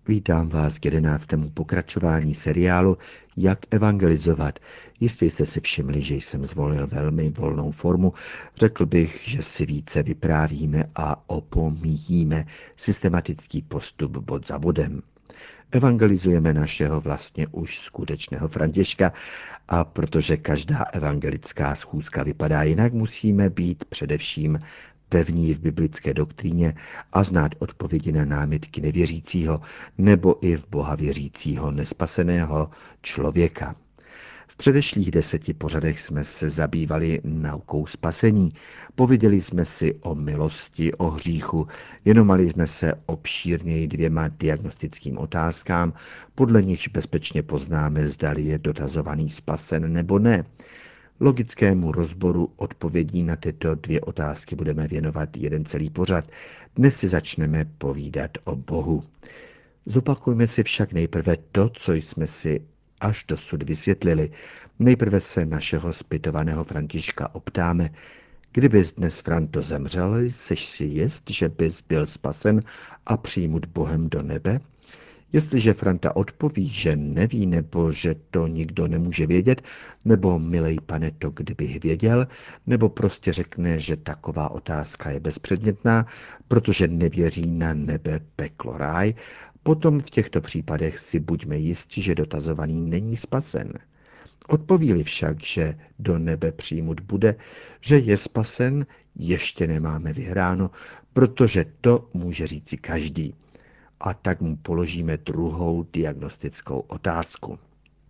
Vítám vás k 11. pokračování seriálu Jak evangelizovat. Jistě jste si všimli, že jsem zvolil velmi volnou formu. Řekl bych, že si více vyprávíme a opomíjíme systematický postup bod za bodem. Evangelizujeme našeho vlastně už skutečného Františka a protože každá evangelická schůzka vypadá jinak, musíme být především pevní v biblické doktríně a znát odpovědi na námitky nevěřícího nebo i v Boha věřícího nespaseného člověka. V předešlých 10 pořadech jsme se zabývali naukou spasení. Pověděli jsme si o milosti, o hříchu, věnovali jsme se obšírněji 2 diagnostickým otázkám, podle nichž bezpečně poznáme, zdali je dotazovaný spasen nebo ne. Logickému rozboru odpovědí na tyto 2 otázky budeme věnovat jeden celý pořad. Dnes si začneme povídat o Bohu. Zopakujme si však nejprve to, co jsme si až dosud vysvětlili. Nejprve se našeho zpytovaného Františka optáme, kdybys dnes, Franto, zemřel, seš si jist, že bys byl spasen a přijmut Bohem do nebe? Jestliže Franta odpoví, že neví, nebo že to nikdo nemůže vědět, nebo milej pane, to kdybych věděl, nebo prostě řekne, že taková otázka je bezpředmětná, protože nevěří na nebe, peklo, ráj, potom v těchto případech si buďme jistí, že dotazovaný není spasen. Odpoví-li však, že do nebe přijmut bude, že je spasen, ještě nemáme vyhráno, protože to může říci každý. A tak mu položíme druhou diagnostickou otázku.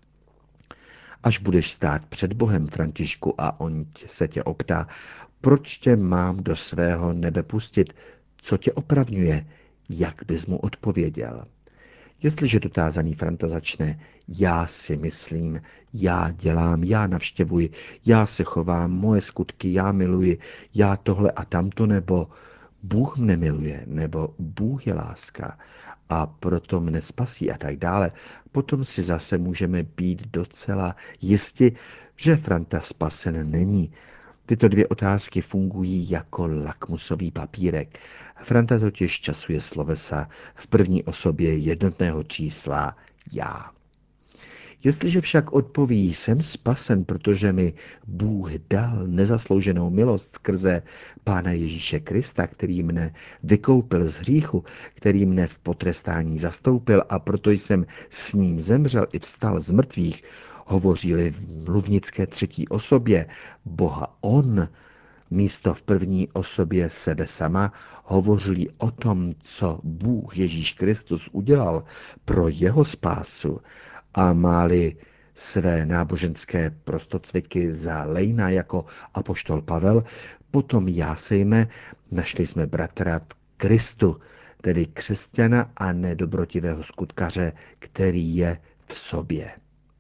Až budeš stát před Bohem, Františku, a on se tě optá, proč tě mám do svého nebe pustit, co tě opravňuje, jak bys mu odpověděl? Jestliže dotázaný Franta začne, já si myslím, já dělám, já navštěvuji, já se chovám, moje skutky, já miluji, já tohle a tamto, nebo Bůh mne miluje, nebo Bůh je láska a proto mne spasí a tak dále, potom si zase můžeme být docela jisti, že Franta spasen není. Tyto 2 otázky fungují jako lakmusový papírek. Franta totiž časuje slovesa v první osobě jednotného čísla já. Jestliže však odpoví, jsem spasen, protože mi Bůh dal nezaslouženou milost skrze Pána Ježíše Krista, který mne vykoupil z hříchu, který mne v potrestání zastoupil a proto jsem s ním zemřel i vstal z mrtvých, hovoří-li v mluvnické 3. osobě Boha on, místo v první osobě sebe sama, hovoří o tom, co Bůh Ježíš Kristus udělal pro jeho spásu, a máli své náboženské prostocviky za lejna jako apoštol Pavel, potom jásejme, našli jsme bratra v Kristu, tedy křesťana a nedobrotivého skutkaře, který je v sobě.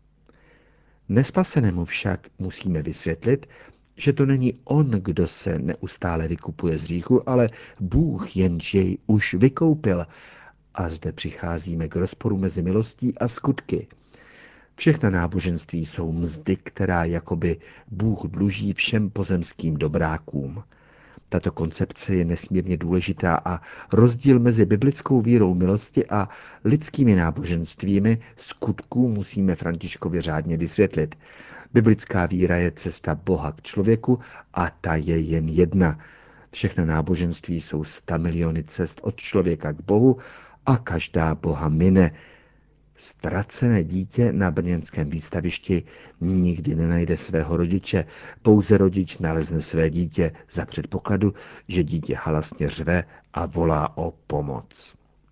Nespasenému však musíme vysvětlit, že to není on, kdo se neustále vykupuje z hříchu, ale Bůh, jenž jej už vykoupil. A zde přicházíme k rozporu mezi milostí a skutky. Všechna náboženství jsou mzdy, která jakoby Bůh dluží všem pozemským dobrákům. Tato koncepce je nesmírně důležitá a rozdíl mezi biblickou vírou milosti a lidskými náboženstvími skutků musíme Františkovi řádně vysvětlit. Biblická víra je cesta Boha k člověku a ta je jen jedna. Všechna náboženství jsou 100 miliony cest od člověka k Bohu a každá Boha mine. Ztracené dítě na brněnském výstavišti nikdy nenajde svého rodiče, pouze rodič nalezne své dítě za předpokladu, že dítě halasně řve a volá o pomoc.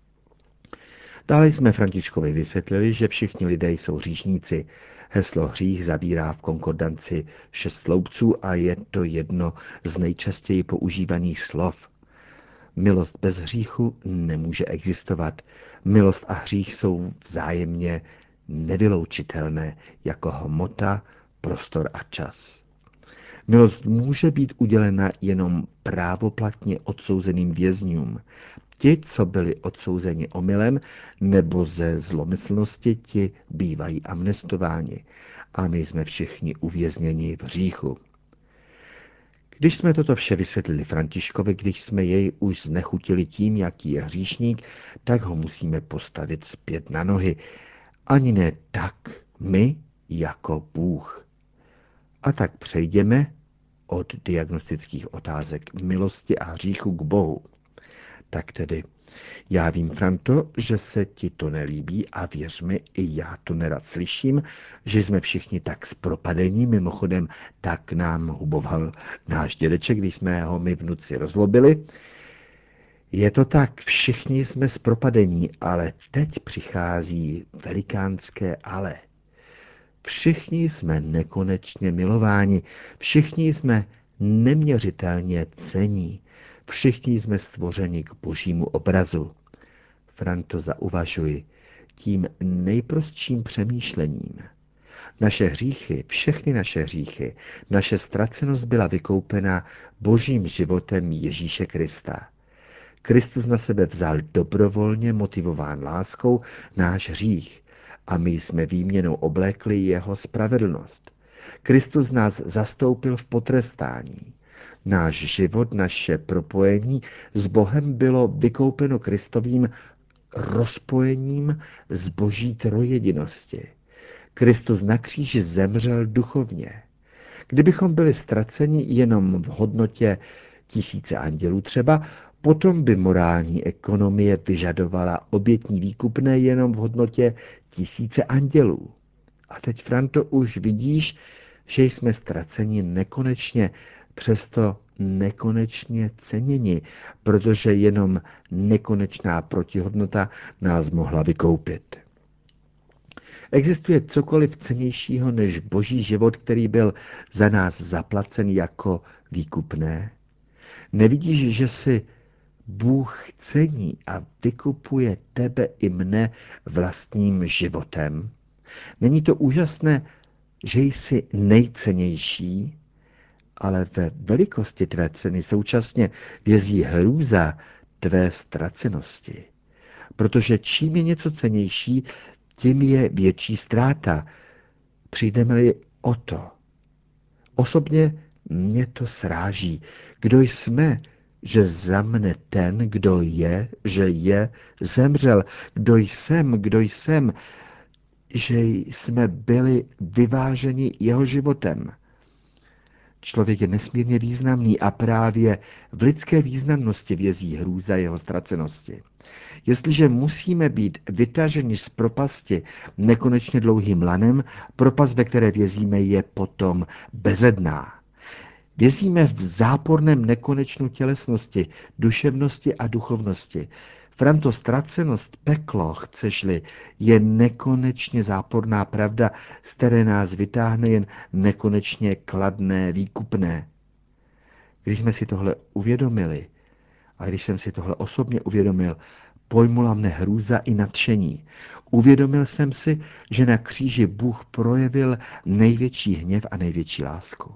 Dále jsme Františkovi vysvětlili, že všichni lidé jsou hříšníci. Heslo hřích zabírá v konkordanci 6 sloupců a je to jedno z nejčastěji používaných slov. Milost bez hříchu nemůže existovat. Milost a hřích jsou vzájemně nevyloučitelné jako hmota, prostor a čas. Milost může být udělena jenom právoplatně odsouzeným vězňům. Ti, co byli odsouzeni omylem nebo ze zlomyslnosti, ti bývají amnestováni. A my jsme všichni uvězněni v hříchu. Když jsme toto vše vysvětlili Františkovi, když jsme jej už znechutili tím, jaký je hříšník, tak ho musíme postavit zpět na nohy. Ani ne tak my jako Bůh. A tak přejdeme od diagnostických otázek milosti a hříchu k Bohu. Tak tedy, já vím, Franto, že se ti to nelíbí a věř mi, i já to nerad slyším, že jsme všichni tak zpropadení, mimochodem tak nám huboval náš dědeček, když jsme ho my vnuci rozlobili. Je to tak, všichni jsme zpropadení, ale teď přichází velikánské ale. Všichni jsme nekonečně milováni, všichni jsme neměřitelně cení, všichni jsme stvořeni k božímu obrazu. Franto, zauvažuj tím nejprostším přemýšlením. Naše hříchy, všechny naše hříchy, naše ztracenost byla vykoupena božím životem Ježíše Krista. Kristus na sebe vzal dobrovolně, motivován láskou, náš hřích a my jsme výměnou oblékli jeho spravedlnost. Kristus nás zastoupil v potrestání. Náš život, naše propojení s Bohem bylo vykoupeno Kristovým rozpojením z boží trojjedinosti. Kristus na kříži zemřel duchovně. Kdybychom byli ztraceni jenom v hodnotě tisíce andělů třeba, potom by morální ekonomie vyžadovala obětní výkupné jenom v hodnotě tisíce andělů. A teď, Franto, už vidíš, že jsme ztraceni nekonečně, přesto nekonečně ceněni, protože jenom nekonečná protihodnota nás mohla vykoupit. Existuje cokoliv cennějšího než boží život, který byl za nás zaplacen jako výkupné? Nevidíš, že si Bůh cení a vykupuje tebe i mne vlastním životem? Není to úžasné, že jsi nejcennější, ale ve velikosti tvé ceny současně vězí hrůza tvé ztracenosti. Protože čím je něco cennější, tím je větší ztráta. Přijdeme-li o to. Osobně mě to sráží. Kdo jsme, že za mne ten, kdo je, že je, zemřel. Kdo jsem, že jsme byli vyváženi jeho životem. Člověk je nesmírně významný a právě v lidské významnosti vězí hrůza jeho ztracenosti. Jestliže musíme být vytaženi z propasti nekonečně dlouhým lanem, propast, ve které vězíme, je potom bezedná. Vězíme v záporném nekonečnu tělesnosti, duševnosti a duchovnosti. Franto, ztracenost, peklo, chceš-li, je nekonečně záporná pravda, z které nás vytáhne jen nekonečně kladné, výkupné. Když jsme si tohle uvědomili, a když jsem si tohle osobně uvědomil, pojmula mne hrůza i nadšení. Uvědomil jsem si, že na kříži Bůh projevil největší hněv a největší lásku.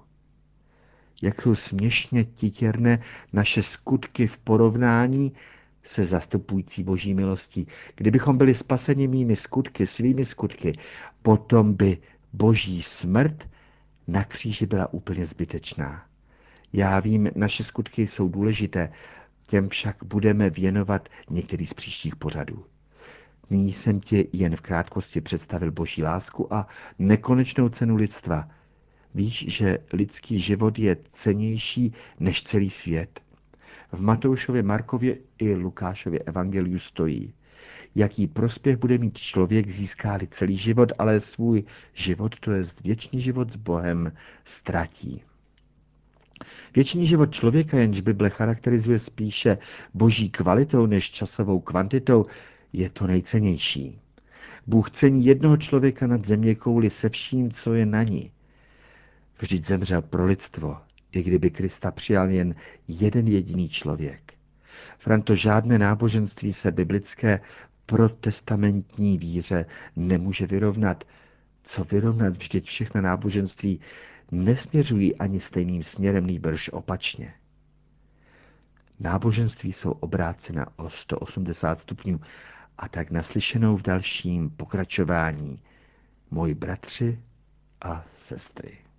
Jak jsou směšně titěrné naše skutky v porovnání se zastupující boží milostí. Kdybychom byli spaseni mými skutky, svými skutky, potom by boží smrt na kříži byla úplně zbytečná. Já vím, naše skutky jsou důležité, těm však budeme věnovat některý z příštích pořadů. Nyní jsem ti jen v krátkosti představil boží lásku a nekonečnou cenu lidstva. Víš, že lidský život je cennější než celý svět? V Matoušově, Markově i Lukášově evangeliu stojí: jaký prospěch bude mít člověk, získá-li celý život, ale svůj život, to je věčný život s Bohem, ztratí. Věčný život člověka, jenž Bible charakterizuje spíše boží kvalitou než časovou kvantitou, je to nejcennější. Bůh cení jednoho člověka nad zeměkouli se vším, co je na ní. Vždyť zemřel pro lidstvo, i kdyby Krista přijal jen jeden jediný člověk. Franto, žádné náboženství se biblické protestamentní víře nemůže vyrovnat. Co vyrovnat, vždyť všechna náboženství nesměřují ani stejným směrem, nýbrž opačně. Náboženství jsou obrácena o 180 stupňů a tak naslyšenou v dalším pokračování, moji bratři a sestry.